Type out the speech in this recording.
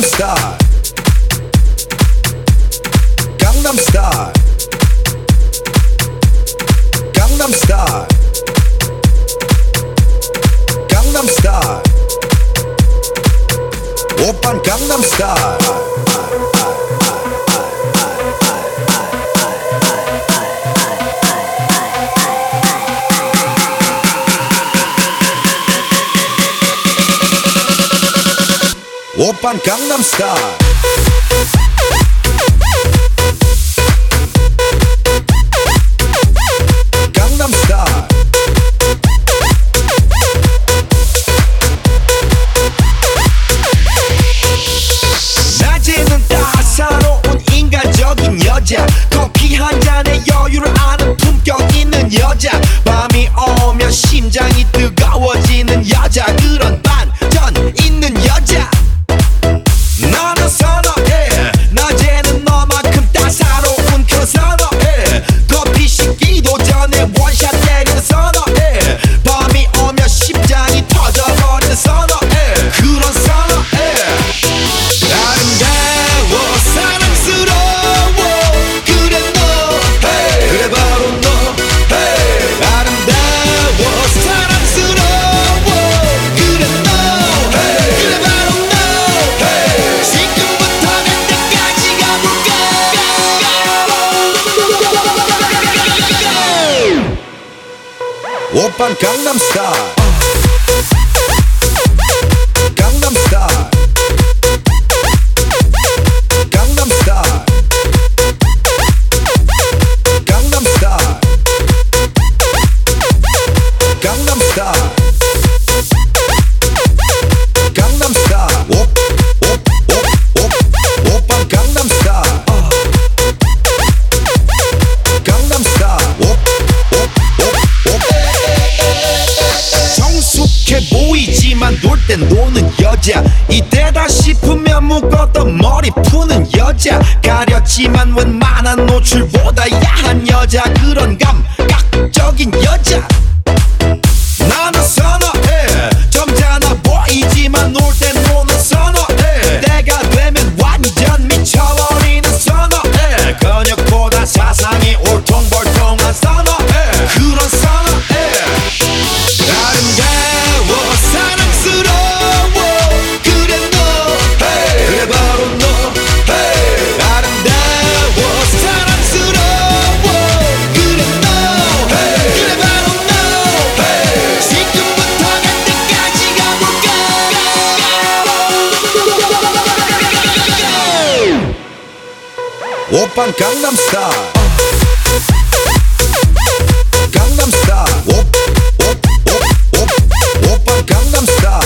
Style, Gangnam Style, Gangnam Style, Gangnam Style, 오빤 Gangnam Style. 오빤 Gangnam Style. Gangnam Style. 낮에는 따사로운 인간적인 여자, 커피 한 잔에 여유를 아는 품격 있는 여자, 밤이 오면 심장이 뜨거워지는 여자, 그런 반전 있는 여자 나는 선호해. 낮에는 너만큼 따사로운 그 선호해. 커피 식기도 전에 원샷 때리는 선호해. 밤이 오면 심장이 터져버리는 선호해. 그런 선호해. 아름다워 사랑스러워 그래 너 hey. 그래 바로 너 hey. 아름다워 사랑스러워 그래 너 hey. 그래 바로 너 hey. 지금부터 갈 때까지 가볼까. 오빤 Gangnam Style. Gangnam Style. Gangnam Style. Gangnam Style. Gangnam Style. Gangnam Style. 오빤 Gangnam Style. Gangnam Style. 성숙해 보이지만 놀 땐 노는 여자, 이때다 싶으면 묶었던 머리 푸는 여자, 가렸지만 웬만한 노출보다 야한 여자, 그런 감각적인 여자 나는 선호해. 점잖아 보이지만 놀 땐 노는 선호해. 때가 되면 완전 미쳐버리는 선호해. 근육보다 사상이 울퉁불퉁한 선호해. 그런 선호해. 아름다워 사랑스러워 그래 너 hey. 그래 바로 너 hey. 아름다워 사랑스러워 그래 너 hey. 그래 바로 너 hey. 지금부터 갈 때까지 가볼까. 오빤 Gangnam Style. Gangnam Style. 오빤 Gangnam Style.